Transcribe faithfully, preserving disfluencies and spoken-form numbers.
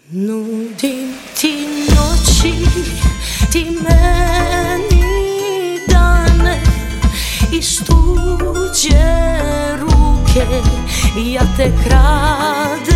Nudim ti noći, ti meni dane, iz tuđe ruke ja te kradem.